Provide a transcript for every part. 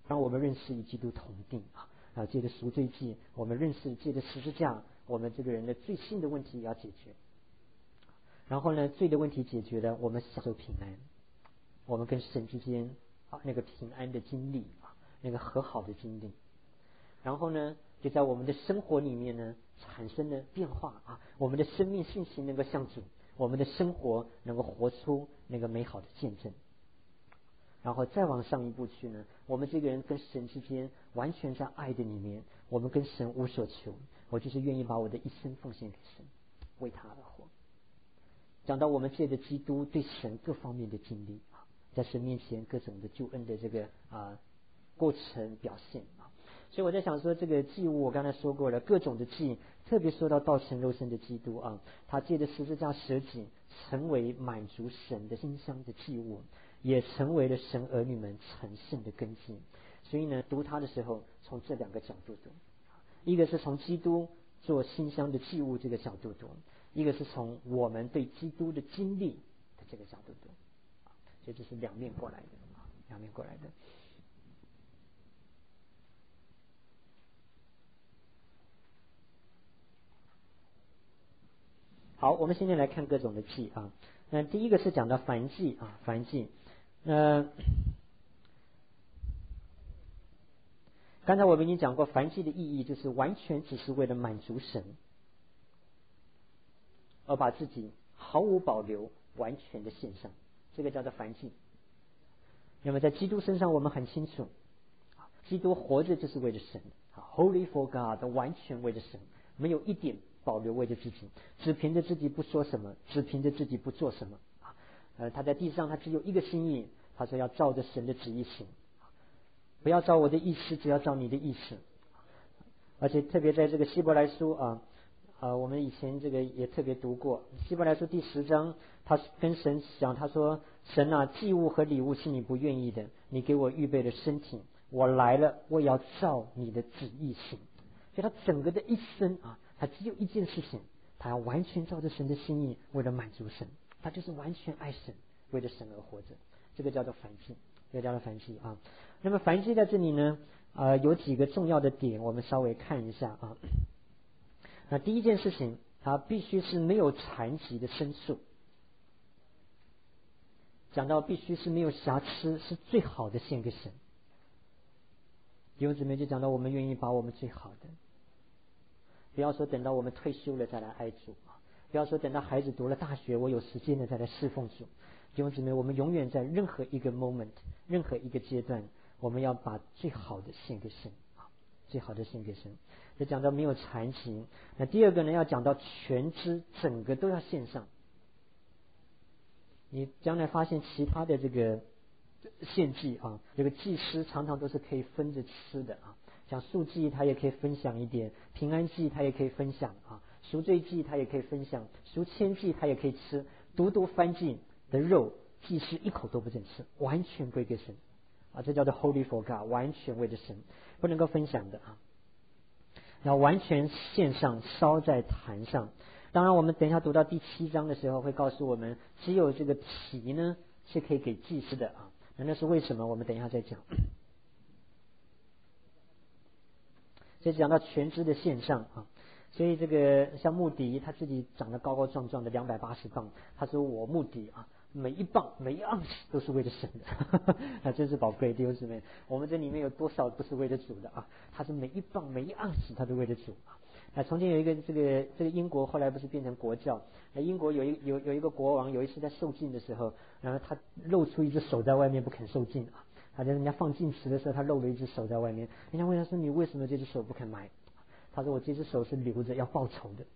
让我们认识与基督同定借着赎罪祭，我们认识借着十字架，我们这个人的罪性的问题要解决。然后呢，罪的问题解决了，我们享受平安，我们跟神之间那个平安的经历那个和好的经历。然后呢，就在我们的生活里面呢产生了变化我们的生命信息能够向主，我们的生活能够活出那个美好的见证。然后再往上一步去呢，我们这个人跟神之间完全在爱的里面，我们跟神无所求，我就是愿意把我的一生奉献给神，为他而活。讲到我们借着基督对神各方面的经历在神面前各种的救恩的这个过程表现所以我在想说，这个祭物我刚才说过了，各种的祭，特别说到道成肉身的基督他借着十字架舍己，成为满足神的馨香的祭物，也成为了神儿女们成圣的根基。所以呢，读他的时候从这两个角度读，一个是从基督做馨香的祭物这个角度读，一个是从我们对基督的经历的这个角度读所以这是两面过来的两面过来的。好，我们现在来看各种的祭那第一个是讲到燔祭燔祭。刚才我们已经讲过，燔祭的意义就是完全只是为了满足神，而把自己毫无保留完全的献上，这个叫做燔祭。那么在基督身上我们很清楚，基督活着就是为了神，Holy for God， 完全为了神，没有一点保留为了自己，只凭着自己不说什么，只凭着自己不做什么他在地上他只有一个心意，他说要照着神的旨意行，不要照我的意思，只要照你的意思。而且特别在这个希伯来书我们以前这个也特别读过希伯来书第10章，他跟神讲，他说神祭物和礼物是你不愿意的，你给我预备了身体，我来了，我也要照你的旨意行。所以他整个的一生他只有一件事情，他要完全照着神的心意，为了满足神，他就是完全爱神，为了神而活着，这个叫做燔祭，这个叫做燔祭那么燔祭在这里呢有几个重要的点，我们稍微看一下那第一件事情，它必须是没有残疾的牲畜，讲到必须是没有瑕疵，是最好的献给神。弟兄姊妹就讲到我们愿意把我们最好的，不要说等到我们退休了再来爱主不要说等到孩子读了大学我有时间了再来侍奉主。弟兄姊妹，我们永远在任何一个 moment， 任何一个阶段，我们要把最好的献给神最好的献给神。这讲到没有残疾。那第二个呢，要讲到全知，整个都要献上。你将来发现其他的这个献祭这个祭司常常都是可以分着吃的像素祭他也可以分享一点，平安祭他也可以分享赎罪祭他也可以分享，赎愆祭他也可以吃，独燔祭的肉祭司一口都不准吃，完全归给神这叫做 Holy for God， 完全为了神，不能够分享的要完全献上，烧在坛上。当然我们等一下读到第7章的时候会告诉我们，只有这个皮呢是可以给祭司的那是为什么，我们等一下再讲。所以讲到全知的献上所以这个像穆迪他自己长得高高壮壮的280磅，他说我穆迪每一磅每一盎司都是为了神的真是宝贵。弟兄姊妹，我们这里面有多少不是为了主的他是每一磅每一盎司他都为了主从前有一个这个英国后来不是变成国教，英国有一个国王，有一次在受浸的时候，然后他露出一只手在外面不肯受浸他在人家放浸池的时候，他露了一只手在外面，人家问他说你为什么这只手不肯埋？他说我这只手是留着要报仇的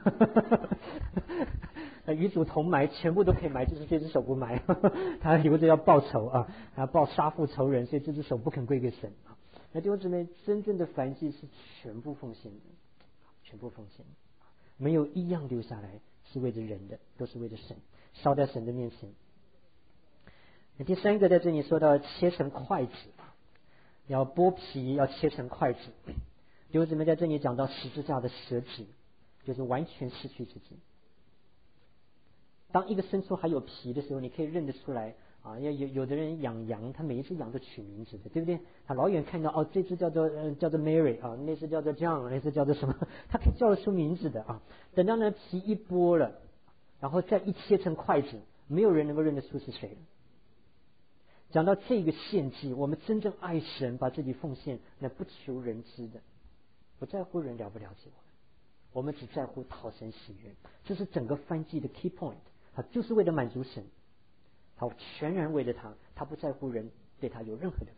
与主同埋全部都可以埋，就是这只手不埋他留着要报仇他报杀父仇人，所以这只手不肯归给神那弟兄姊妹，真正的燔祭是全部奉献的，全部奉献，没有一样留下来是为着人的，都是为着神，烧在神的面前。第三个在这里说到切成筷子，要剥皮，要切成筷子。弟兄姊妹，在这里讲到十字架的舍己，就是完全失去自己。当一个牲畜还有皮的时候，你可以认得出来啊，有的人养羊，他每一只羊都取名字的，对不对？他老远看到哦，这只叫做Mary 啊，那只叫做 John， 那只叫做什么，他可以叫得出名字的啊。等到呢皮一剥了，然后再一切成筷子，没有人能够认得出是谁了。讲到这个献祭，我们真正爱神，把自己奉献，那不求人知的，不在乎人了不了解我们只在乎讨神喜悦。这是整个燔祭的 key point， 他就是为了满足神，他全然为了他不在乎人对他有任何的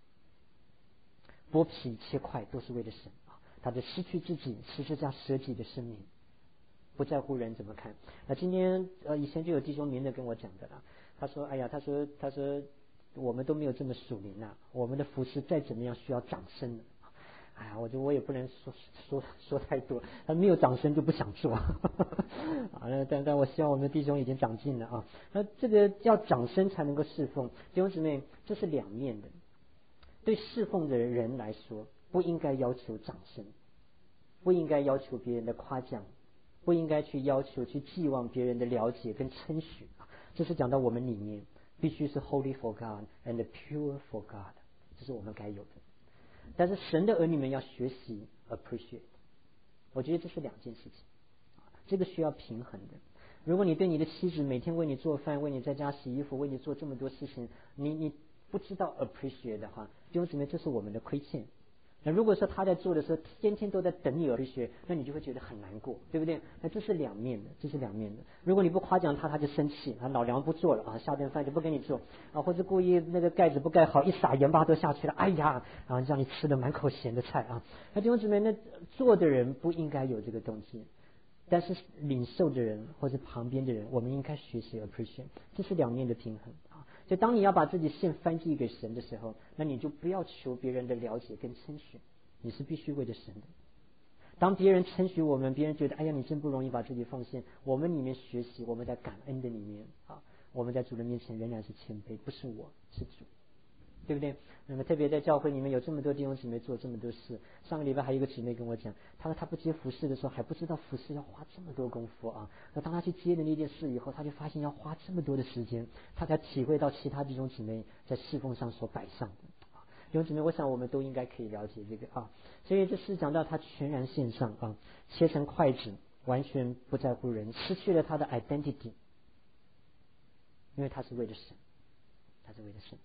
comment。剥皮切块都是为了神啊，他的失去自己，十字架舍己的生命，不在乎人怎么看。那今天以前就有弟兄明的跟我讲的了，他说哎呀，他说我们都没有这么属灵啊，我们的服侍再怎么样需要掌声。哎呀，我也不能说太多，他没有掌声就不想做。但我希望我们的弟兄已经长进了啊。那这个要掌声才能够侍奉，弟兄姊妹，这是两面的。对侍奉的人来说，不应该要求掌声，不应该要求别人的夸奖，不应该去要求去寄望别人的了解跟称许。这是讲到我们里面必须是 holy for God and pure for God， 这是我们该有的。但是神的儿女们要学习 appreciate， 我觉得这是两件事情，这个需要平衡的。如果你对你的妻子每天为你做饭，为你在家洗衣服，为你做这么多事情，你不知道 appreciate 的话，弟兄姊妹，这是我们的亏欠。那如果说他在做的时候天天都在等你appreciate，那你就会觉得很难过，对不对？那这是两面的，这是两面的。如果你不夸奖他，他就生气，老娘不做了啊，下顿饭就不给你做啊，或者故意那个盖子不盖好，一撒盐巴都下去了，哎呀，然后让你吃了满口咸的菜啊。那弟兄姊妹，那做的人不应该有这个动机，但是领受的人或者旁边的人，我们应该学习 appreciate， 这是两面的平衡啊。就当你要把自己献燔祭给神的时候，那你就不要求别人的了解跟称许，你是必须为了神的。当别人称许我们，别人觉得哎呀你真不容易把自己奉献，我们里面学习，我们在感恩的里面啊，我们在主的面前仍然是谦卑，不是我是主，对不对？那么特别在教会里面有这么多弟兄姊妹做这么多事。上个礼拜还有一个姊妹跟我讲，她说她不接服事的时候还不知道服事要花这么多功夫啊。那当她去接了那件事以后，她就发现要花这么多的时间，她才体会到其他弟兄姊妹在侍奉上所摆上的。弟兄姊妹，我想我们都应该可以了解这个啊。所以这是讲到他全然献上啊，切成筷子，完全不在乎人，失去了他的 identity， 因为他是为了神，他是为了神。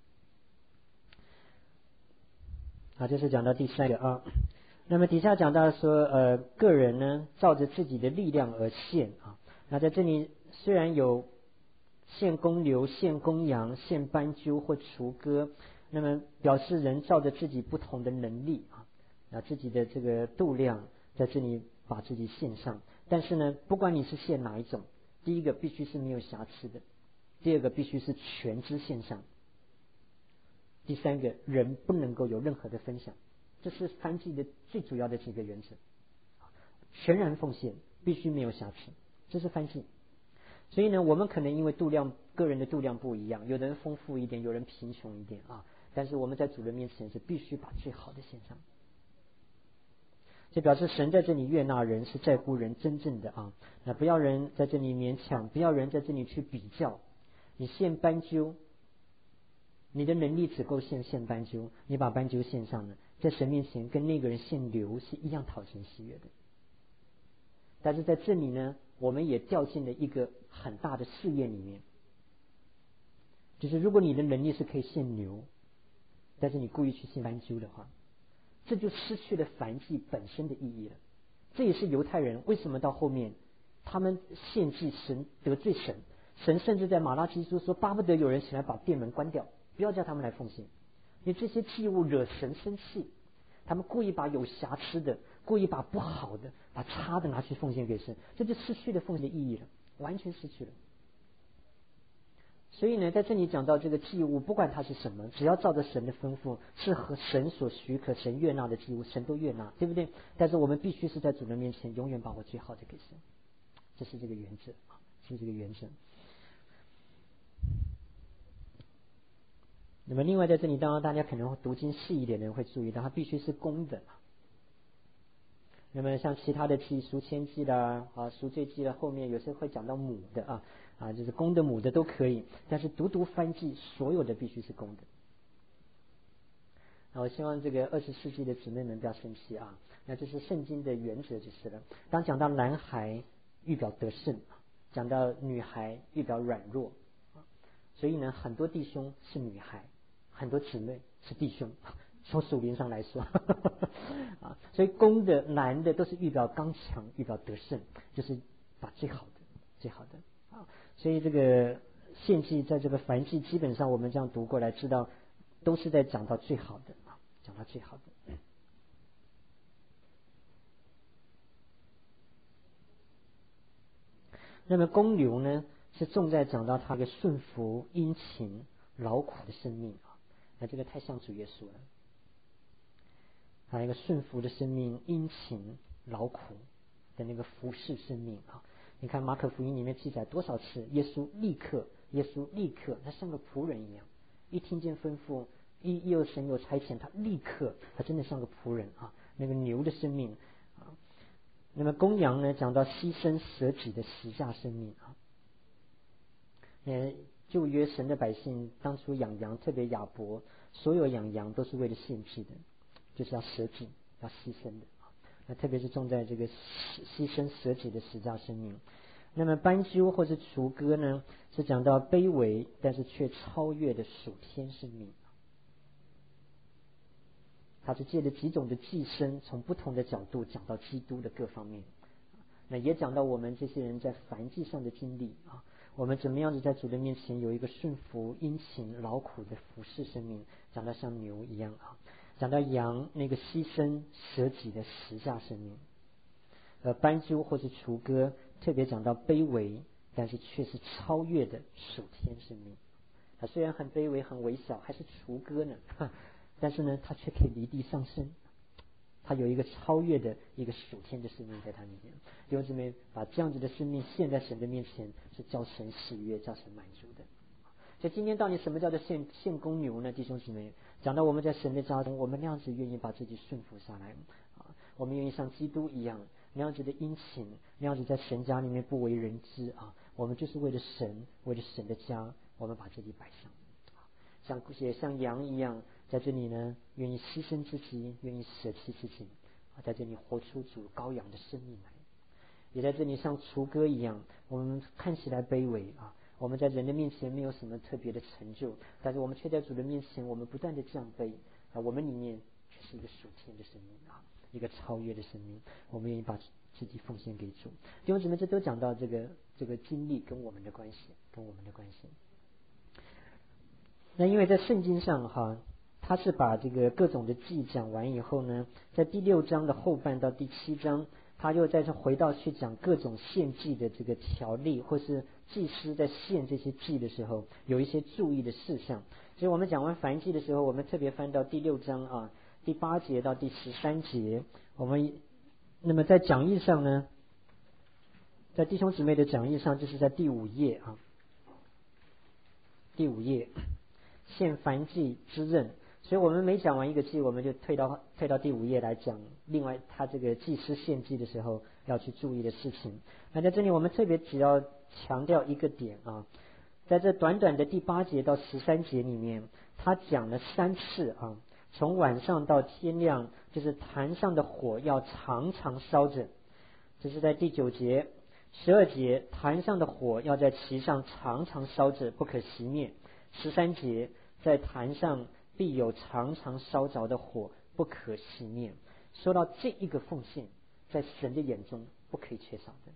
好，这是讲到第三个啊。那么底下讲到说个人呢照着自己的力量而献啊。那在这里虽然有献公牛、献公羊、献斑鸠或雏鸽，那么表示人照着自己不同的能力啊，自己的这个度量在这里把自己献上。但是呢，不管你是献哪一种，第一个必须是没有瑕疵的，第二个必须是全知献上，第三个人不能够有任何的分享。这是燔祭的最主要的几个原则，全然奉献，必须没有瑕疵，这是燔祭。所以呢，我们可能因为度量，个人的度量不一样，有的人丰富一点，有人贫穷一点啊。但是我们在主人面前是必须把最好的献上，这表示神在这里悦纳人，是在乎人真正的啊。那不要人在这里勉强，不要人在这里去比较。你献斑鸠，你的能力只够献斑鸠，你把斑鸠献上了，在神面前跟那个人献牛是一样讨神喜悦的。但是在这里呢，我们也掉进了一个很大的试验里面，就是如果你的能力是可以献牛，但是你故意去献斑鸠的话，这就失去了燔祭本身的意义了。这也是犹太人为什么到后面他们献祭神得罪神，神甚至在马拉基书说巴不得有人起来把殿门关掉，不要叫他们来奉献，因为这些祭物惹神生气。他们故意把有瑕疵的，故意把不好的，把差的拿去奉献给神，这就失去了奉献的意义了，完全失去了。所以呢，在这里讲到这个祭物，不管它是什么，只要照着神的吩咐，是和神所许可、神悦纳的祭物，神都悦纳，对不对？但是我们必须是在主人面前，永远把我最好的给神，这是这个原则啊，是这个原则。那么另外在这里，当然大家可能读经细一点的人会注意到，它必须是公的。那么像其他的祭，赎愆祭啦、赎罪祭啦，后面有时候会讲到母的啊，就是公的母的都可以，但是独燔祭所有的必须是公的。我希望这个20世纪的姊妹们不要生气啊，那这是圣经的原则就是了。当讲到男孩预表得胜，讲到女孩预表软弱，所以呢，很多弟兄是女孩，很多姊妹是弟兄，从属灵上来说啊，所以公的男的都是预表刚强，预表得胜，就是把最好的啊。所以这个献祭在这个燔祭，基本上我们这样读过来，知道都是在讲到最好的啊，讲到最好的。那么公牛呢，是重在讲到他的顺服、殷勤、劳苦的生命啊。那这个太像主耶稣了，他一个顺服的生命、殷勤、劳苦的那个服侍生命啊。你看马可福音里面记载多少次，耶稣立刻，他像个仆人一样，一听见吩咐，一有神有差遣，他立刻，他真的像个仆人啊。那个牛的生命啊。那么公羊呢，讲到牺牲舍己的十架生命啊。旧约神的百姓当初养羊，特别亚伯，所有养羊都是为了献祭的，就是要舍己，要牺牲的啊。那特别是重在这个牺牲舍己的十架生命。那么斑鸠或是雏鸽呢，是讲到卑微但是却超越的属天生命。它是借着几种的寄生，从不同的角度讲到基督的各方面。那也讲到我们这些人在燔祭上的经历啊，我们怎么样子在主的面前有一个顺服、殷勤、劳苦的服侍生命，讲到像牛一样啊，讲到羊那个牺牲舍己的十架生命。斑鸠或是雏鸽特别讲到卑微，但是却是超越的属天生命。它虽然很卑微很微小，还是雏鸽呢，但是呢，它却可以离地上升，它有一个超越的一个属天的生命在它里面。弟兄姊妹，把这样子的生命献在神的面前，是叫神喜悦、叫神满足的。所以今天到底什么叫做献公牛呢？弟兄姊妹，讲到我们在神的家中，我们那样子愿意把自己顺服下来啊，我们愿意像基督一样，那样子的殷勤，那样子在神家里面不为人知啊，我们就是为了神，为了神的家，我们把自己摆上，像羊一样。在这里呢，愿意牺牲自己，愿意舍弃自己啊，在这里活出主羔羊的生命来。也在这里像雏鸽一样，我们看起来卑微啊，我们在人的面前没有什么特别的成就，但是我们却在主的面前，我们不断的降卑啊，我们里面却是一个属天的生命啊，一个超越的生命。我们愿意把自己奉献给主。弟兄姊妹，这都讲到这个经历跟我们的关系，那因为在圣经上哈。他是把这个各种的祭讲完以后呢，在第6章的后半到第7章，他又再回到去讲各种献祭的这个条例，或是祭司在献这些祭的时候有一些注意的事项。所以我们讲完燔祭的时候，我们特别翻到第6章啊，第8节到第13节，那么在讲义上呢，在弟兄姊妹的讲义上，就是在第5页啊，第5页献燔祭之任。所以我们每讲完一个祭，我们就退到第5页来讲另外他这个祭司献祭的时候要去注意的事情。那在这里我们特别只要强调一个点啊，在这短短的第8节到13节里面，他讲了3次啊，从晚上到天亮，就是坛上的火要常常烧着，这是在第9节。12节，坛上的火要在其上常常烧着，不可熄灭。13节，在坛上必有常常烧着的火，不可熄灭。说到这一个奉献，在神的眼中不可以缺少的。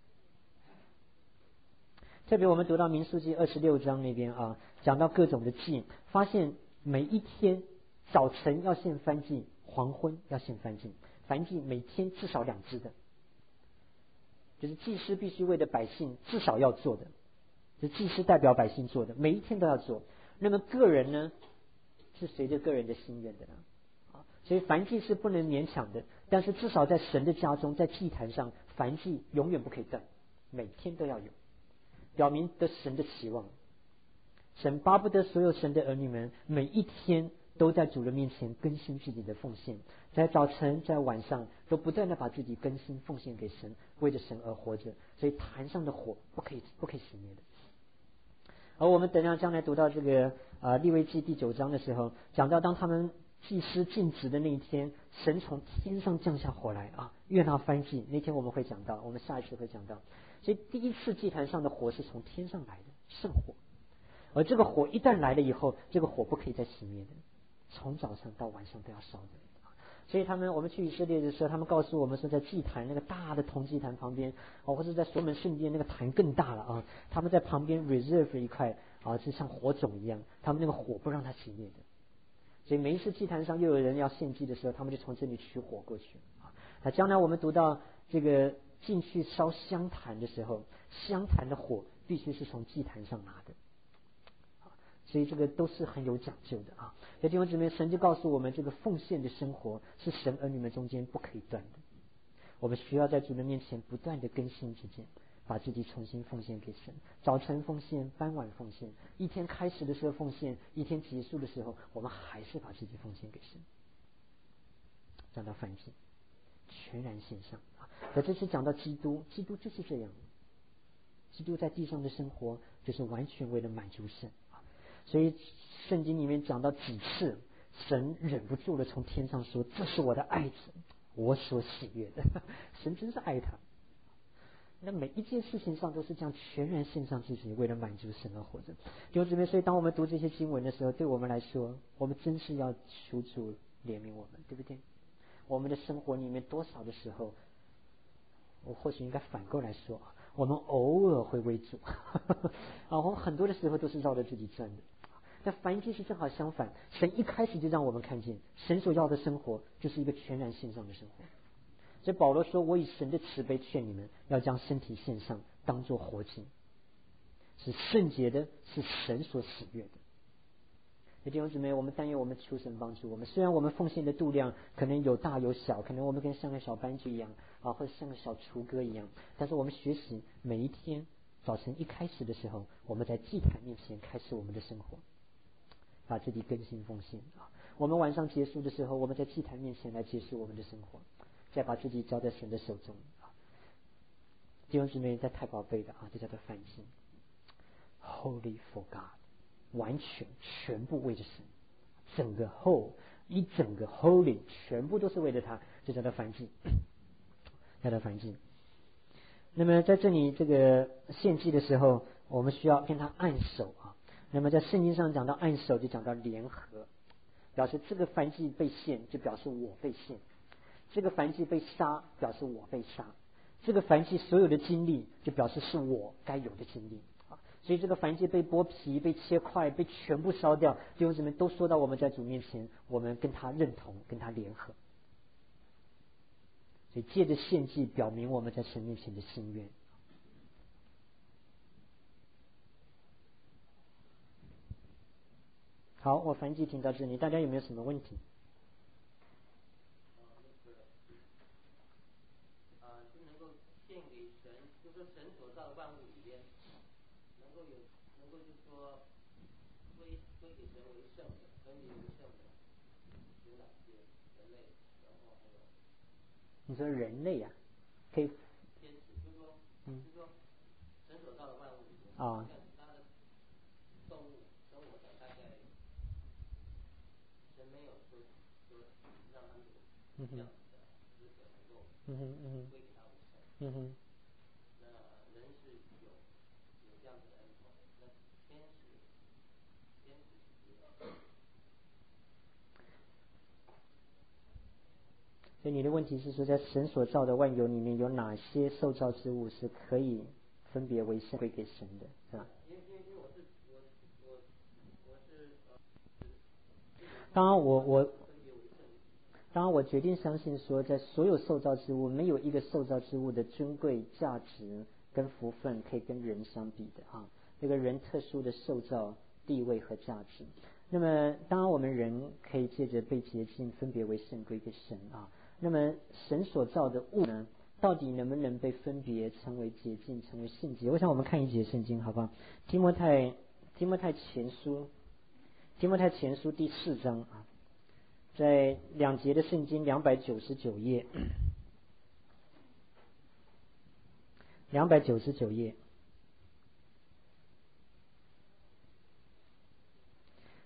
特别我们读到民数记26章那边啊，讲到各种的祭，发现每一天早晨要献燔祭，黄昏要献燔祭，燔祭每天至少2只的，就是祭司必须为了百姓至少要做的，就是祭司代表百姓做的，每一天都要做。那么个人呢，是随着个人的心愿的啊，所以燔祭是不能勉强的，但是至少在神的家中，在祭坛上，燔祭永远不可以断，每天都要有，表明得神的期望。神巴不得所有神的儿女们每一天都在主的面前更新自己的奉献，在早晨在晚上都不断的把自己更新奉献给神，为着神而活着。所以坛上的火不可以熄灭的而我们等下将来读到这个利未记第9章的时候，讲到当他们祭司尽职的那一天，神从天上降下火来啊，约拿翻祭那天我们会讲到，我们下一次会讲到。所以第一次祭坛上的火是从天上来的圣火，而这个火一旦来了以后，这个火不可以再熄灭的，从早上到晚上都要烧的。所以我们去以色列的时候，他们告诉我们说，在祭坛那个大的铜祭坛旁边，或者在所罗门圣殿那个坛更大了啊，他们在旁边 reserve 一块啊，就像火种一样，他们那个火不让它熄灭的。所以每一次祭坛上又有人要献祭的时候，他们就从这里取火过去啊。那将来我们读到这个进去烧香坛的时候，香坛的火必须是从祭坛上拿的。所以这个都是很有讲究的啊。在弟兄姊妹，神就告诉我们，这个奉献的生活是神儿女们中间不可以断的。我们需要在主的面前不断的更新自己，把自己重新奉献给神。早晨奉献，傍晚奉献，一天开始的时候奉献，一天结束的时候，我们还是把自己奉献给神。讲到反击，全然献上啊。可这次讲到基督，基督就是这样，基督在地上的生活就是完全为了满足神。所以圣经里面讲到几次，神忍不住的从天上说：“这是我的爱子，我所喜悦的。”神真是爱他。那每一件事情上都是这样全然献上自己，为了满足神而活着。弟兄姊妹，所以当我们读这些经文的时候，对我们来说，我们真是要求主怜悯我们，对不对？我们的生活里面多少的时候，我或许应该反过来说，我们偶尔会为主我们很多的时候都是绕着自己转的。但凡祭是正好相反，神一开始就让我们看见，神所要的生活就是一个全然献上的生活。所以保罗说：“我以神的慈悲劝你们，要将身体献上，当作活祭，是圣洁的，是神所喜悦的。”弟兄姊妹，我们但愿我们求神帮助我们。虽然我们奉献的度量可能有大有小，可能我们跟像个小班级一样或者像个小雏鸽一样，但是我们学习每一天早晨一开始的时候，我们在祭坛面前开始我们的生活，把自己更新奉献我们晚上结束的时候，我们在祭坛面前来结束我们的生活，再把自己交在神的手中弟兄姊妹，这太宝贝的这叫做反省 Holy for God， 完全全部为着神，整个 whole 一整个 Holy 全部都是为了他，这叫做反省，叫做反省。那么在这里这个献祭的时候，我们需要跟他按手那么在圣经上讲到按手，就讲到联合，表示这个燔祭被献，就表示我被献；这个燔祭被杀，表示我被杀；这个燔祭所有的经历，就表示是我该有的经历所以这个燔祭被剥皮、被切块、被全部烧掉，弟兄姊妹都说到我们在主面前，我们跟他认同，跟他联合。所以借着献祭表明我们在神面前的心愿。好，我燔祭听到这里，大家有没有什么问题？ 就能够献给神，就说神所造的万物里边，能够就是说归给神为圣的，分别为圣的，有哪些？人类，然后还有。 你说人类可以。 天使，就是说神所造的万物里边像其他的动物，生活上大概神没有说让他们有这样子的资格能够归给他为圣。那人是有这样子的恩宠，那天使所以你的问题是说，在神所造的万有里面，有哪些受造之物是可以分别为圣归给神的，是吧？ 因为我是当然我决定相信说，在所有受造之物，没有一个受造之物的尊贵价值跟福分可以跟人相比的这个人特殊的受造地位和价值。那么当然我们人可以借着被洁净分别为圣归给神那么神所造的物呢，到底能不能被分别成为洁净，成为圣洁？我想我们看一节圣经好不好？提摩太前书第4章在2节的圣经299页，299页。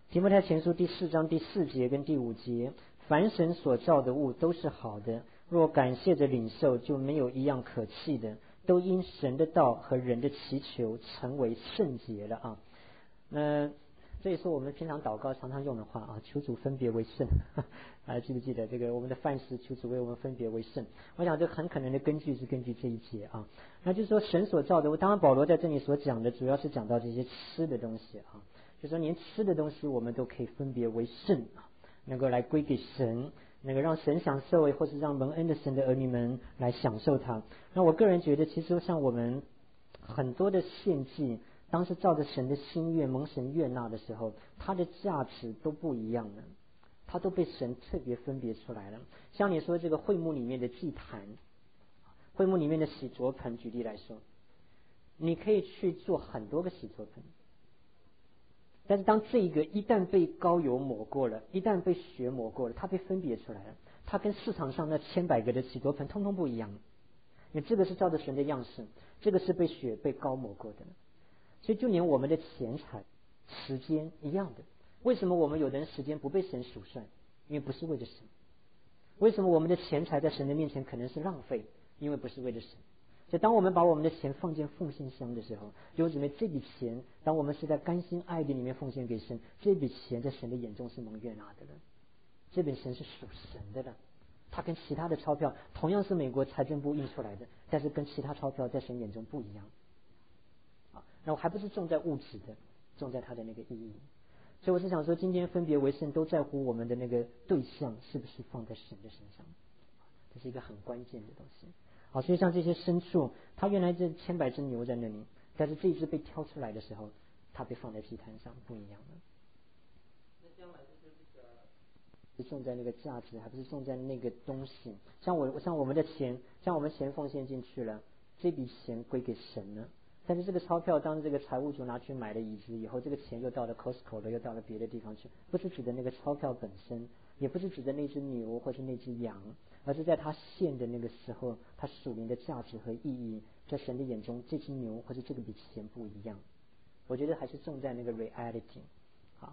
提摩太前书第4章第4节跟第5节，凡神所造的物都是好的，若感谢着领受，就没有一样可弃的，都因神的道和人的祈求成为圣洁了啊。这也是我们平常祷告常常用的话啊，求主分别为圣还记不记得这个我们的饭食，求主为我们分别为圣？我想这很可能的根据是根据这一节啊。那就是说神所造的物，当然保罗在这里所讲的主要是讲到这些吃的东西啊，就说连吃的东西我们都可以分别为圣啊，能够来归给神，那个让神享受，或是让蒙恩的神的儿女们来享受它。那我个人觉得，其实像我们很多的献祭，当时照着神的心愿蒙神悦纳的时候，它的价值都不一样了，它都被神特别分别出来了。像你说这个会幕里面的祭坛，会幕里面的洗濯盆，举例来说，你可以去做很多个洗濯盆，但是当这一个一旦被膏油抹过了，一旦被血抹过了，它被分别出来了，它跟市场上那千百个的洗濯盆通通不一样。因为这个是照着神的样式，这个是被血被膏抹过的。所以就连我们的钱财时间一样的，为什么我们有的人时间不被神数算？因为不是为了神。为什么我们的钱财在神的面前可能是浪费？因为不是为了神。所以当我们把我们的钱放进奉献箱的时候，弟兄姊妹，这笔钱当我们是在甘心爱的里面奉献给神，这笔钱在神的眼中是蒙悦纳的了，这笔钱是属神的了。它跟其他的钞票同样是美国财政部印出来的，但是跟其他钞票在神眼中不一样啊。那我还不是重在物质的，重在它的那个意义。所以我是想说，今天分别为圣都在乎我们的那个对象是不是放在神的身上，这是一个很关键的东西。好，所以像这些牲畜，它原来这千百只牛在那里，但是这一只被挑出来的时候，它被放在祭坛上，不一样了。 那将来就是这个是重在那个价值，还不是重在那个东西。像我们的钱，像我们钱奉献进去了，这笔钱归给神了。但是这个钞票，当这个财务主拿去买了椅子以后，这个钱又到了 Costco 了，又到了别的地方去，不是指的那个钞票本身，也不是指的那只牛或是那只羊，而是在他献的那个时候，他属灵的价值和意义，在神的眼中，这只牛或者这个笔钱不一样。我觉得还是重在那个 reality。好。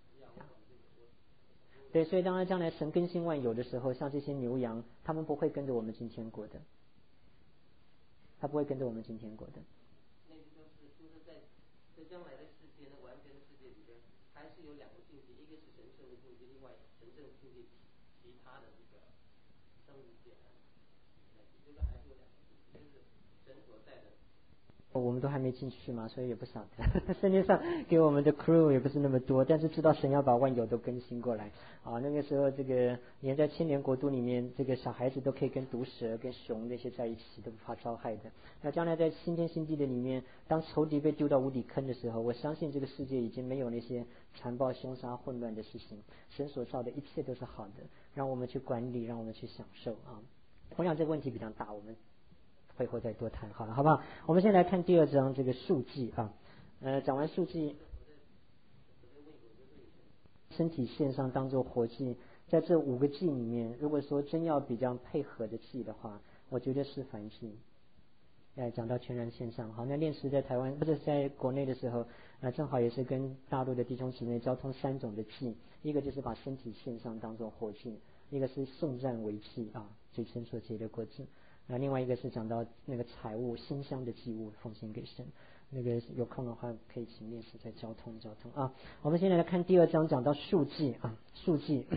对，所以当然将来神更新万有的时候，像这些牛羊，他们不会跟着我们今天过的，他不会跟着我们今天过的。 那个就是在将来的世界，那完全的世界里边，还是有两个境界，一个是神圣的境界，另外神圣的境界其他的这个生物界，这个还是有两个境界，就是神所在的。 我们都还没进去嘛，所以也不晓得。圣经上给我们的 clue 也不是那么多，但是知道神要把万有都更新过来啊。那个时候，这个连在千年国度里面，这个小孩子都可以跟毒蛇、跟熊那些在一起，都不怕遭害的。那将来在新天新地的里面，当仇敌被丢到无底坑的时候，我相信这个世界已经没有那些残暴、凶杀、混乱的事情。神所造的一切都是好的，让我们去管理，让我们去享受啊。我想这个问题比较大，我们会后再多谈好了，好不好？我们先来看第2章这个数祭啊。讲完数祭，身体献上当做活祭，在这5个祭里面，如果说真要比较配合的祭的话，我觉得是燔祭。讲到全然献上，好，那练时在台湾不是在国内的时候，正好也是跟大陆的弟兄姊妹交通3种的祭，一个就是把身体献上当做活祭，一个是颂赞为祭啊，嘴唇所结的果子。另外一个是讲到那个财物馨香的祭物奉献给神，那个有空的话可以请练习再交通啊。我们现在来看第2章，讲到数祭啊，数祭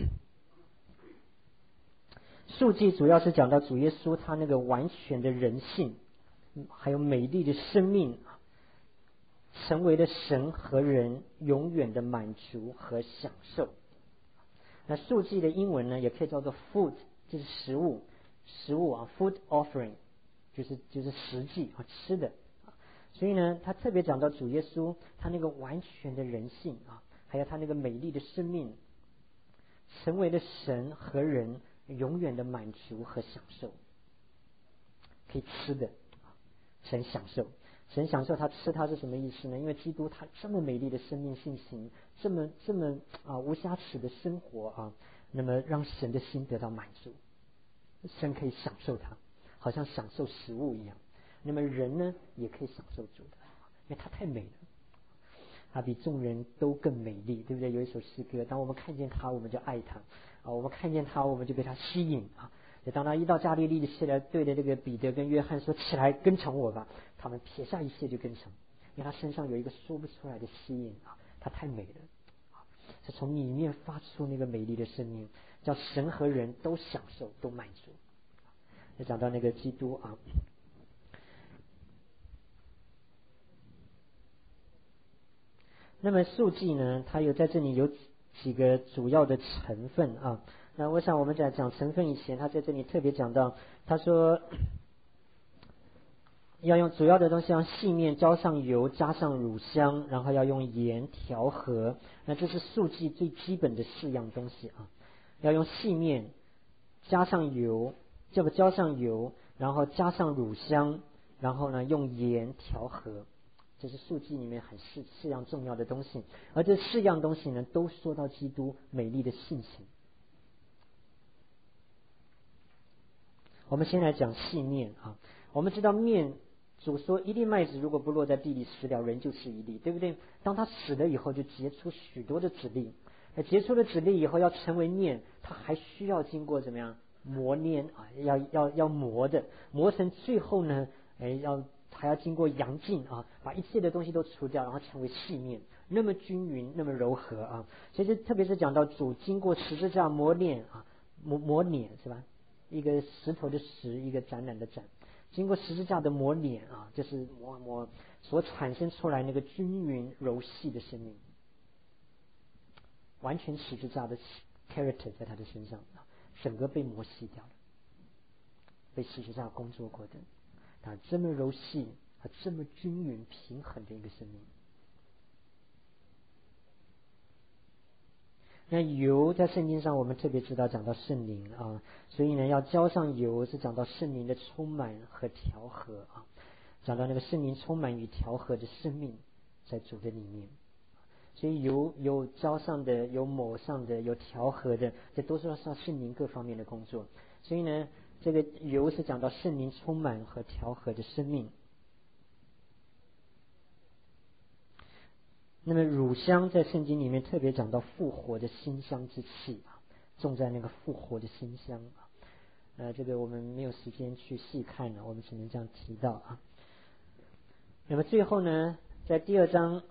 主要是讲到主耶稣他那个完全的人性，还有美丽的生命，成为了神和人永远的满足和享受。那数祭的英文呢，也可以叫做 food， 就是食物啊 ，food offering， 就是食祭啊，吃的。所以呢，他特别讲到主耶稣他那个完全的人性啊，还有他那个美丽的生命，成为了神和人永远的满足和享受，可以吃的，神享受。神享受他吃他是什么意思呢？因为基督他这么美丽的生命性情，这么无瑕疵的生活啊，那么让神的心得到满足。神可以享受它，好像享受食物一样。那么人呢，也可以享受主的，因为它太美了。 她比众人都更美丽，对不对？有一首诗歌，当我们看见她，我们就爱她啊，我们看见她，我们就被她吸引啊。当他一到加利利起来，对着这个彼得跟约翰说：“起来，跟从我吧。”他们撇下一切就跟从，因为他身上有一个说不出来的吸引啊，他太美了，是从里面发出那个美丽的声音，叫神和人都享受，都满足。就讲到那个基督啊，那么数记呢，它有在这里有几个主要的成分啊。那我想我们在讲成分以前，他在这里特别讲到，他说要用主要的东西，用细面浇上油，加上乳香，然后要用盐调和。那这是数记最基本的4样东西啊，要用细面加上油，浇上油，然后加上乳香，然后呢用盐调和。这是数记里面4样重要的东西，而这4样东西呢，都说到基督美丽的性情。我们先来讲细面啊，我们知道面，主说一粒麦子如果不落在地里死了，人就是一粒，对不对？当它死了以后，就结出许多的籽粒。那结出了籽粒以后，要成为面，它还需要经过怎么样磨炼啊？要磨的，磨成最后呢，还要经过扬净啊，把一切的东西都除掉，然后成为细面，那么均匀，那么柔和啊。所以特别是讲到主经过十字架磨练啊，磨碾是吧？一个石头的石，一个展览的展，经过十字架的磨碾啊，就是磨所产生出来那个均匀柔细的生命，完全十字架的 character 在他的身上啊，整个被磨细掉了，被十字架工作过的，他这么柔细，他这么均匀平衡的一个生命。那油在圣经上我们特别知道讲到圣灵啊，所以呢要浇上油是讲到圣灵的充满和调和啊，讲到那个圣灵充满与调和的生命在主的里面，所以有浇上的，有抹上的，有调和的，这都是要圣灵各方面的工作。所以呢，这个油是讲到圣灵充满和调和的生命。那么乳香在圣经里面特别讲到复活的馨香之气啊，种在那个复活的馨香啊，这个我们没有时间去细看了，我们只能这样提到啊。那么最后呢，在第2章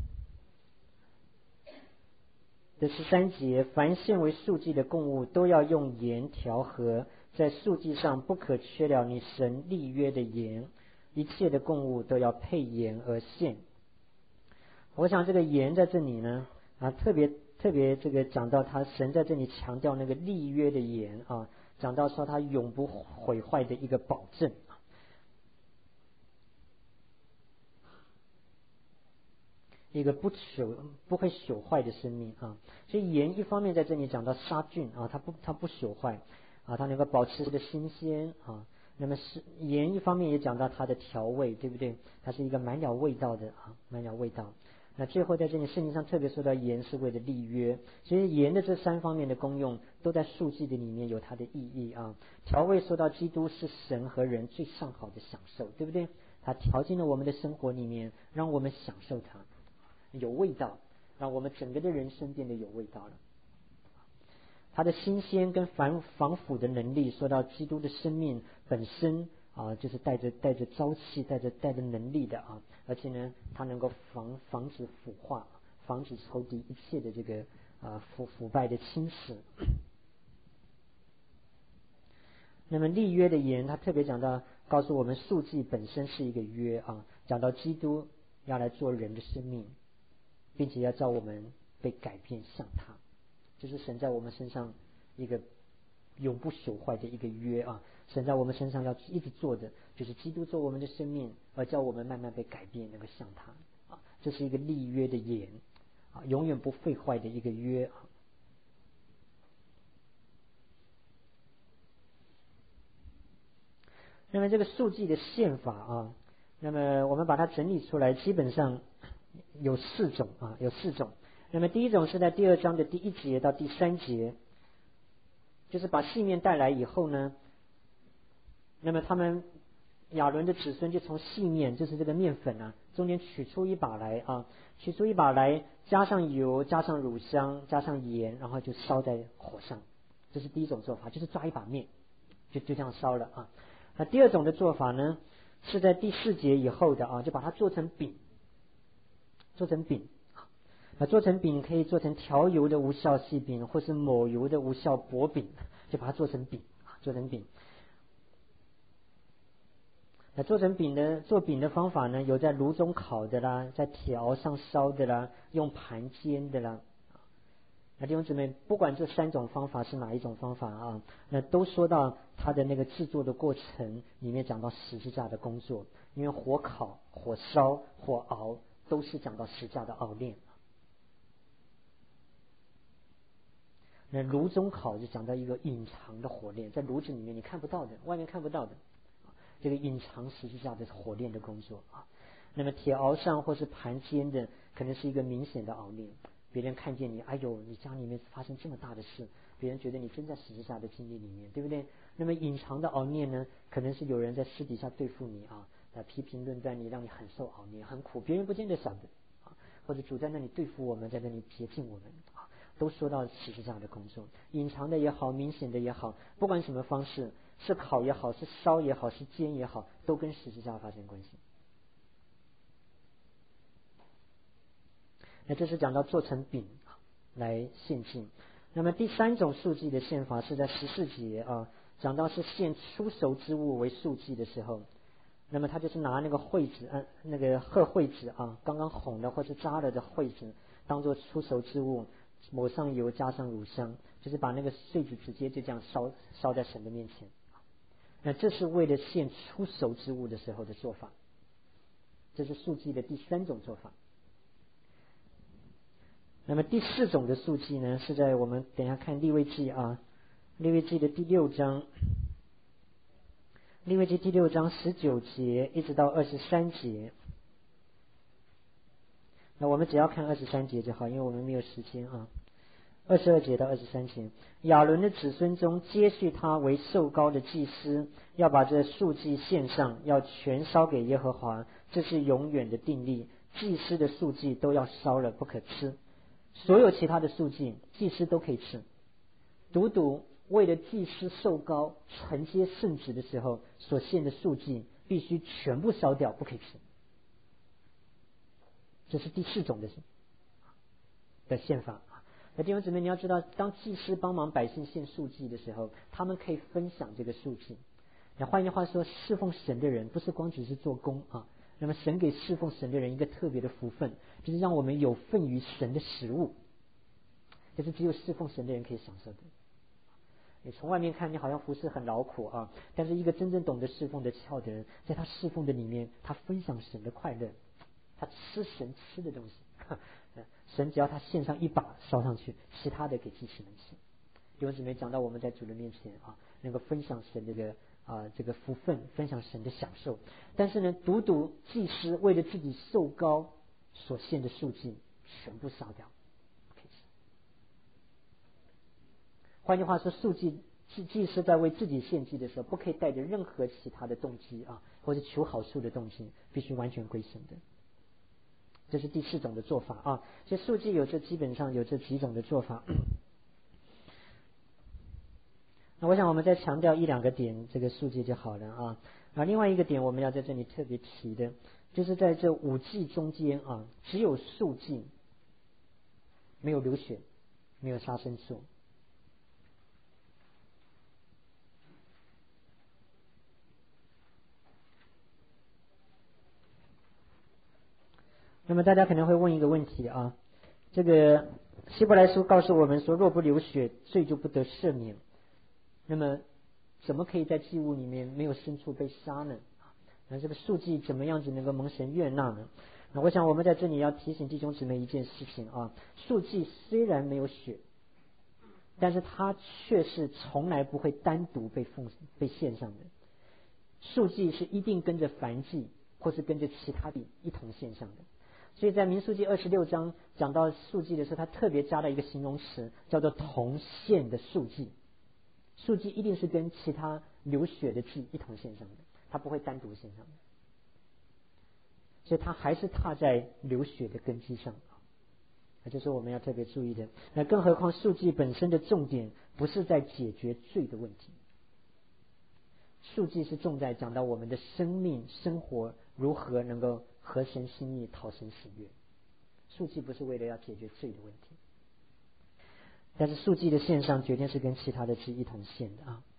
的13节，凡献为素祭的供物，都要用盐调和，在素祭上不可缺了你神立约的盐，一切的供物都要配盐而献。我想这个盐在这里呢啊，特别这个讲到他神在这里强调那个立约的盐啊，讲到说他永不毁坏的一个保证，一个不会朽坏的生命啊。所以盐一方面在这里讲到杀菌啊，它不朽坏啊，它能够保持的新鲜啊。那么是盐一方面也讲到它的调味，对不对？它是一个满了味道的啊，满了味道。那最后在这里圣经上特别说到盐是为了立约，所以盐的这3方面的功用都在数记的里面有它的意义啊。调味说到基督是神和人最上好的享受，对不对？它调进了我们的生活里面，让我们享受它，有味道，让我们整个的人生变得有味道了。它的新鲜跟防腐的能力，说到基督的生命本身啊，就是带着朝气，带着能力的啊，而且呢，它能够防止腐化，防止仇敌一切的这个腐败的侵蚀。那么立约的盐，他特别讲到，告诉我们数记本身是一个约啊，讲到基督要来做人的生命，并且要叫我们被改变像他，这是神在我们身上一个永不朽坏的一个约啊。神在我们身上要一直做的，就是基督做我们的生命，而叫我们慢慢被改变，能够像他啊。这是一个立约的盐啊，永远不废坏的一个约啊。那么这个数记的宪法啊，那么我们把它整理出来，基本上有4种啊，有4种。那么第一种是在第2章的第1节到第3节，就是把细面带来以后呢，那么他们亚伦的子孙就从细面，就是这个面粉啊，中间取出一把来啊，取出一把来，加上油，加上乳香，加上盐，然后就烧在火上。这是第一种做法，就是抓一把面，就这样烧了啊。那第二种的做法呢，是在第4节以后的啊，就把它做成饼，做成饼。那做成饼可以做成调油的无酵细饼，或是抹油的无酵薄饼，就把它做成饼，做成饼。那做饼的方法呢，有在炉中烤的啦，在铁熬上烧的啦，用盘煎的啦。那弟兄姊妹，不管这3种方法是哪一种方法啊，那都说到它的那个制作的过程里面讲到十字架的工作，因为火烤、火烧、火熬都是讲到十字架的熬炼。那炉中烤就讲到一个隐藏的火炼，在炉子里面你看不到的，外面看不到的，这个隐藏十字架的火炼的工作啊。那么铁熬上或是盘煎的，可能是一个明显的熬炼，别人看见你，哎呦，你家里面发生这么大的事，别人觉得你真在十字架的经历里面，对不对？那么隐藏的熬炼呢，可能是有人在私底下对付你啊，批评论断你，让你很受熬炼，很苦，别人不见得晓得啊，或者主在那里对付我们，在那里洁净我们啊，都说到十字架的工作，隐藏的也好，明显的也好，不管什么方式，是烤也好，是烧也好，是煎也好，都跟十字架发生关系。那这是讲到做成饼来献祭。那么第3种素祭的献法是在14节啊，讲到是献初熟之物为素祭的时候，那么他就是拿那个惠子，那个褐惠子啊，刚刚红的或是扎了的惠子，当做初熟之物，抹上油，加上乳香，就是把那个穗子直接就这样烧在神的面前。那这是为了献初熟之物的时候的做法，这是素祭的第3种做法。那么第4种的素祭呢，是在我们等一下看利未记啊，利未记的第6章，利未记第6章19节一直到23节。那我们只要看23节就好，因为我们没有时间啊。22节到23节，亚伦的子孙中接续他为受膏的祭司，要把这素祭献上，要全烧给耶和华，这是永远的定例。祭司的素祭都要烧了，不可吃。所有其他的素祭，祭司都可以吃，独为了祭司受膏承接圣职的时候所献的素祭，必须全部烧掉，不可以吃。这是第4种的献法。那弟兄姊妹，你要知道，当祭司帮忙百姓献素祭的时候，他们可以分享这个素祭。那换句话说，侍奉神的人不是光只是做工啊。那么神给侍奉神的人一个特别的福分，就是让我们有份于神的食物，这是只有侍奉神的人可以享受的。你从外面看，你好像服侍很劳苦啊，但是一个真正懂得侍奉的窍的人，在他侍奉的里面，他分享神的快乐，他吃神吃的东西。神只要他献上一把烧上去，其他的给祭司们吃。弟兄姊妹，讲到我们在主的面前啊，能够分享神这个福分，分享神的享受。但是呢，独祭司为了自己受膏所献的素祭，全部烧掉。换句话说，素祭祭司在为自己献祭的时候，不可以带着任何其他的动机啊，或者求好处的动机，必须完全归神的。这是第4种的做法啊。所以素祭基本上有这几种的做法。那我想我们再强调1-2个点，这个素祭就好了啊。另外一个点我们要在这里特别提的，就是在这5祭中间啊，只有素祭，没有流血，没有杀牲畜。那么大家可能会问一个问题啊，这个希伯来书告诉我们说，若不流血，罪就不得赦免。那么怎么可以在祭物里面没有牲畜被杀呢？那这个素祭怎么样子能够蒙神悦纳呢？那我想我们在这里要提醒弟兄姊妹一件事情啊，素祭虽然没有血，但是它却是从来不会单独被献上的。素祭是一定跟着燔祭或是跟着其他的一同献上的。所以在民数记26章讲到素祭的时候，他特别加了一个形容词，叫做同献的素祭。素祭一定是跟其他流血的祭一同献上的， 他不会单独献上的，所以他还是踏在流血的根基上，这是我们要特别注意的。那更何况赎祭本身的重点不是在解决罪的问题，赎祭是重在讲到我们的生命生活如何能够合神心意讨神喜悦。赎祭不是为了要解决罪的问题，但是赎祭的献上决定是跟其他的祭一同献的啊。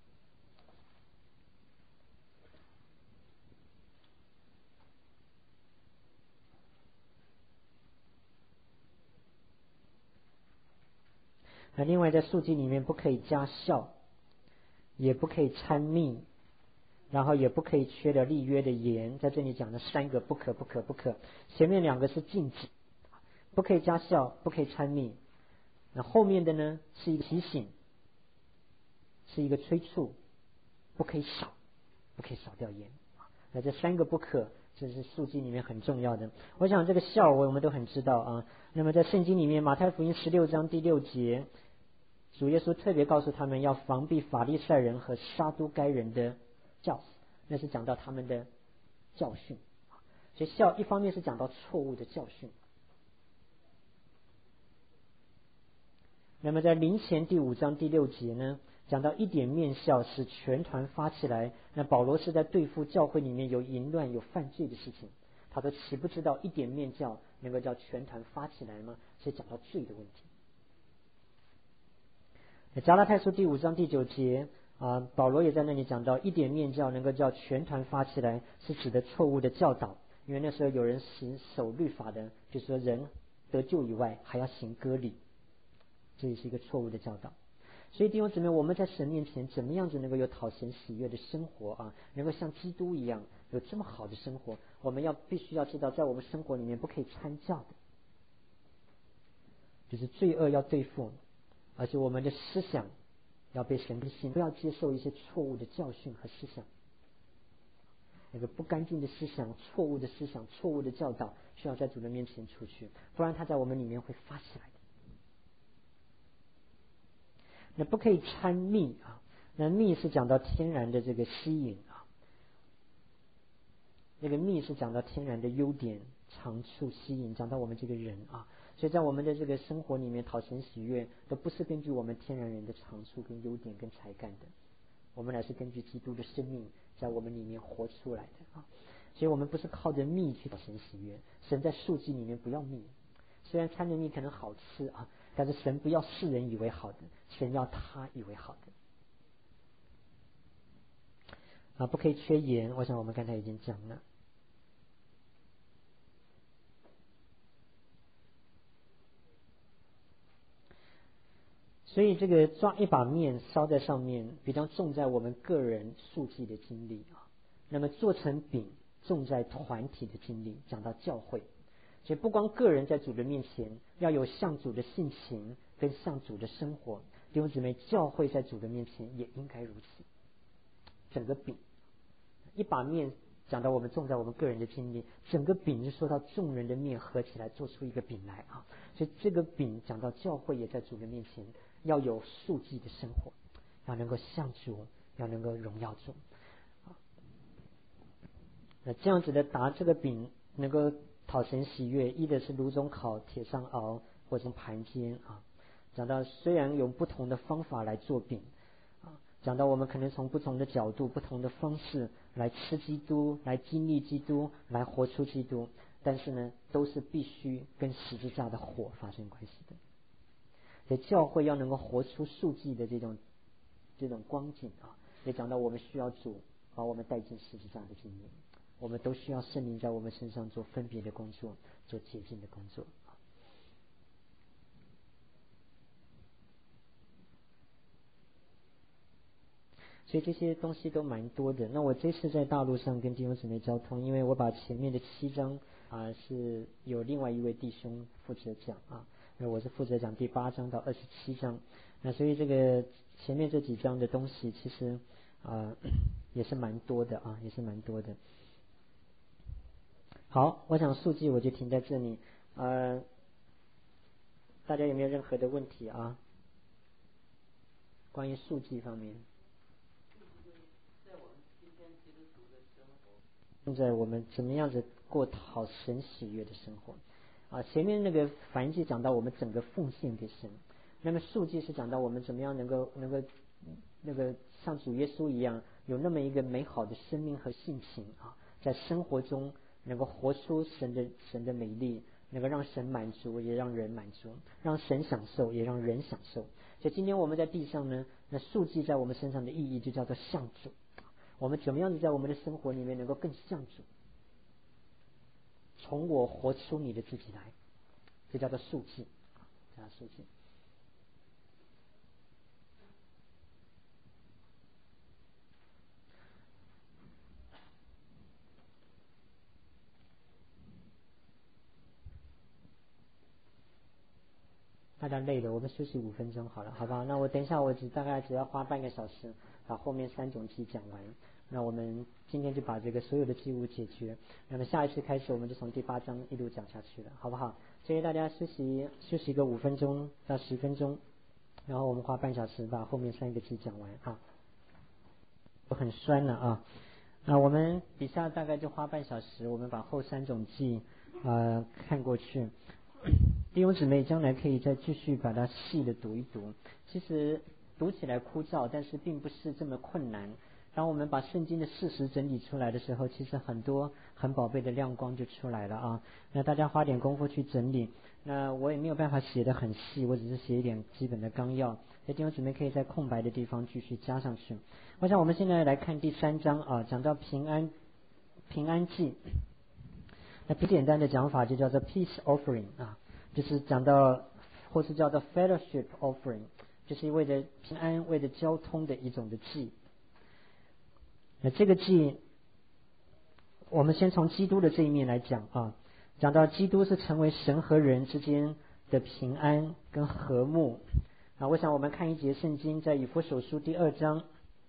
那另外在赎祭里面不可以加酵，也不可以掺蜜，然后也不可以缺了立约的盐。在这里讲的3个不可，前面2个是禁止，不可以加酵，不可以掺蜜，那后面的呢是一个提醒，是一个催促，不可以少掉盐。那这3个不可，这是赎祭里面很重要的。我想这个酵我们都很知道啊。那么在圣经里面马太福音16章第6节，主耶稣特别告诉他们要防避法利赛人和撒都该人的教，那是讲到他们的教训。所以酵一方面是讲到错误的教训。那么在林前第5章第6节呢，讲到一点面酵使全团发起来。那保罗是在对付教会里面有淫乱有犯罪的事情，他都岂不知道一点面酵能够叫全团发起来吗？所以讲到罪的问题。加拉太书第5章第9节保罗也在那里讲到一点面酵能够叫全团发起来，是指的错误的教导。因为那时候有人守律法的，就是说人得救以外还要行割礼，这也是一个错误的教导。所以弟兄姊妹，我们在神面前怎么样子能够有讨神喜悦的生活能够像基督一样有这么好的生活，我们必须要知道，在我们生活里面不可以掺教的，就是罪恶要对付，而且我们的思想要被神的信，不要接受一些错误的教训和思想。那个不干净的思想、错误的思想、错误的教导，需要在主的面前除去，不然它在我们里面会发起来的。那不可以掺蜜那蜜是讲到天然的这个吸引那个蜜是讲到天然的优点、长处、吸引，讲到我们这个人所以在我们的这个生活里面讨神喜悦，都不是根据我们天然人的长处跟优点跟才干的，我们乃是根据基督的生命在我们里面活出来的所以我们不是靠着蜜去讨神喜悦。神在赎祭里面不要蜜，虽然掺着蜜可能好吃但是神不要世人以为好的，神要他以为好的不可以缺盐，我想我们刚才已经讲了。所以这个抓一把面烧在上面，比较重在我们个人赎祭的经历那么做成饼重在团体的经历，讲到教会。所以不光个人在主的面前要有向主的性情跟向主的生活，弟兄姊妹，教会在主的面前也应该如此。整个饼一把面讲到我们重在我们个人的经历，整个饼是说到众人的面合起来做出一个饼来所以这个饼讲到教会也在主的面前要有赎祭的生活，要能够向主，要能够荣耀主那这样子的打这个饼能够讨神喜悦，一的是炉中烤，铁上熬，或者盘煎讲到虽然有不同的方法来做饼讲到我们可能从不同的角度、不同的方式来吃基督，来经历基督，来活出基督，但是呢，都是必须跟十字架的火发生关系的。所以教会要能够活出赎祭的这种光景也讲到我们需要主把我们带进十字架的经验，我们都需要圣灵在我们身上做分别的工作，做洁净的工作所以这些东西都蛮多的。那我这次在大陆上跟弟兄姊妹交通，因为我把前面的7章是有另外一位弟兄负责讲那我是负责讲第8章到27章。那所以这个前面这几章的东西其实也是蛮多的也是蛮多的。好，我想赎祭我就停在这里大家有没有任何的问题关于赎祭方面？ 在我们今天基督徒在我们怎么样子过讨神喜悦的生活啊。前面那个反应记讲到我们整个奉献给神，那么数记是讲到我们怎么样能够那个像主耶稣一样，有那么一个美好的生命和性情啊，在生活中能够活出神的美丽，能够让神满足，也让人满足，让神享受，也让人享受。所以今天我们在地上呢，那数记在我们身上的意义就叫做像主。我们怎么样子在我们的生活里面能够更像主？从我活出你的自己来，这叫做数记，叫数记。大家累了，我们休息5分钟好了，好不好？那我等一下，我大概只要花半个小时把后面3种祭讲完。那我们今天就把这个所有的祭物解决。那么下一次开始，我们就从第8章一路讲下去了，好不好？所以大家休息个5分钟到10分钟，然后我们花半小时把后面3个祭讲完啊。我很酸了啊。那我们底下大概就花半小时，我们把后3种祭看过去。弟兄姊妹将来可以再继续把它细的读一读，其实读起来枯燥，但是并不是这么困难。当我们把圣经的事实整理出来的时候，其实很多很宝贝的亮光就出来了啊。那大家花点功夫去整理，那我也没有办法写得很细，我只是写一点基本的纲要，所以弟兄姊妹可以在空白的地方继续加上去。我想我们现在来看第3章啊，讲到平安祭。那最简单的讲法就叫做 peace offering 啊，就是讲到或是叫做 fellowship offering， 就是为了平安、为了交通的一种的祭。那这个祭，我们先从基督的这一面来讲啊，讲到基督是成为神和人之间的平安跟和睦啊。我想我们看一节圣经，在以弗所书第2章。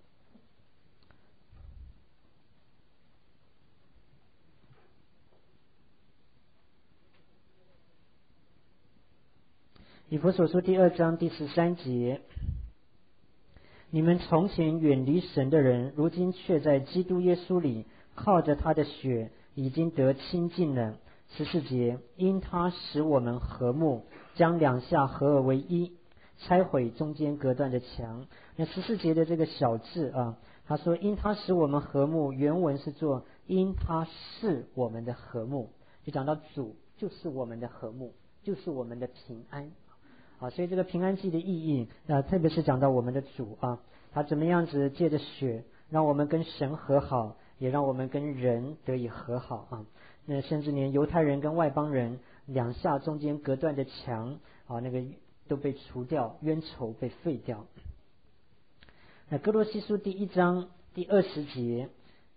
以弗所书第2章第13节，你们从前远离神的人，如今却在基督耶稣里靠着他的血已经得亲近了。14节，因他使我们和睦，将两下合而为一，拆毁中间隔断的墙。那14节的这个小字啊，他说因他使我们和睦，原文是做因他是我们的和睦，就讲到主就是我们的和睦，就是我们的平安啊。所以这个平安祭的意义特别是讲到我们的主啊，他怎么样子借着血让我们跟神和好，也让我们跟人得以和好啊。那甚至连犹太人跟外邦人两下中间隔断的墙啊，那个都被除掉，冤仇被废掉。那哥罗西书第1章第20节，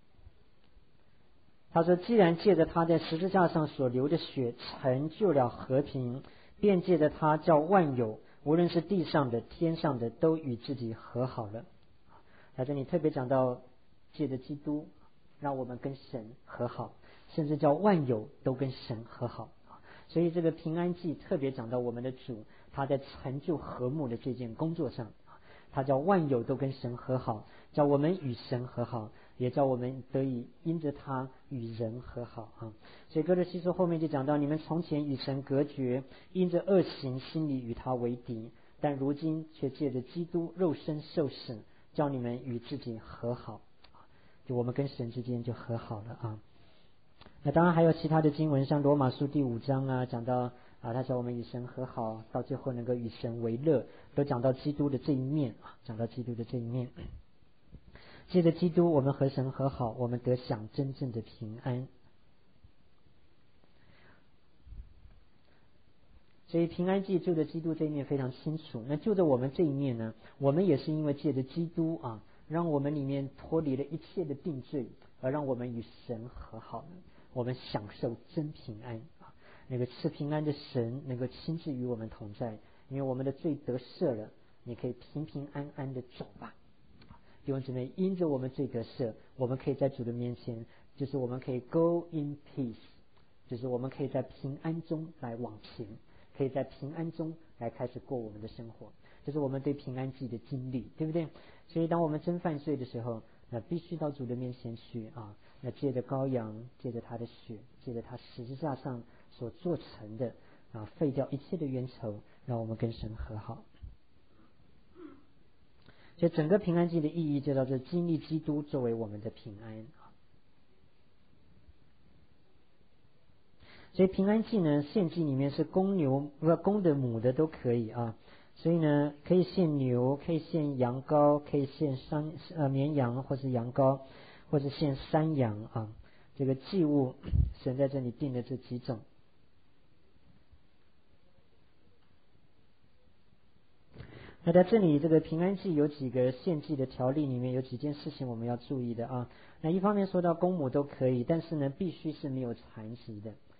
他说既然借着他在十字架上所流的血成就了和平，便借着他叫万有，无论是地上的天上的，都与自己和好了。在这里特别讲到借着基督让我们跟神和好，甚至叫万有都跟神和好。所以这个平安祭特别讲到我们的主，他在成就和睦的这件工作上，他叫万有都跟神和好，叫我们与神和好，也叫我们得以因着他与人和好啊。所以哥罗西书后面就讲到，你们从前与神隔绝，因着恶行心里与他为敌，但如今却借着基督肉身受死，叫你们与自己和好，就我们跟神之间就和好了啊。那当然还有其他的经文，像罗马书第5章啊，讲到他叫我们与神和好，到最后能够与神为乐，都讲到基督的这一面啊，讲到基督的这一面。借着基督我们和神和好，我们得享真正的平安。所以平安祭就着基督这一面非常清楚。那就着我们这一面呢，我们也是因为借着基督啊，让我们里面脱离了一切的定罪，而让我们与神和好了，我们享受真平安啊！那个赐平安的神能够亲自与我们同在，因为我们的罪得赦了，你可以平平安安的走吧。弟兄姊妹，因着我们罪得赦，我们可以在主的面前，就是我们可以 go in peace， 就是我们可以在平安中来往前，可以在平安中来开始过我们的生活，这是我们对平安祭的经历，对不对？所以当我们真犯罪的时候，那必须到主的面前去啊， 借着羔羊，借着他的血，借着他十字架上所做成的废掉一切的冤仇，让我们跟神和好。所以整个平安祭的意义就叫做经历基督作为我们的平安。所以平安祭呢，献祭里面是公牛公的母的都可以啊。所以呢，可以献牛，可以献羊羔，可以献绵羊或是羊羔，或者献山羊啊。这个祭物神在这里定的这几种。那在这里这个平安祭有几个献祭的条例里面有几件事情我们要注意的啊。那一方面说到公母都可以，但是呢必须是没有残疾的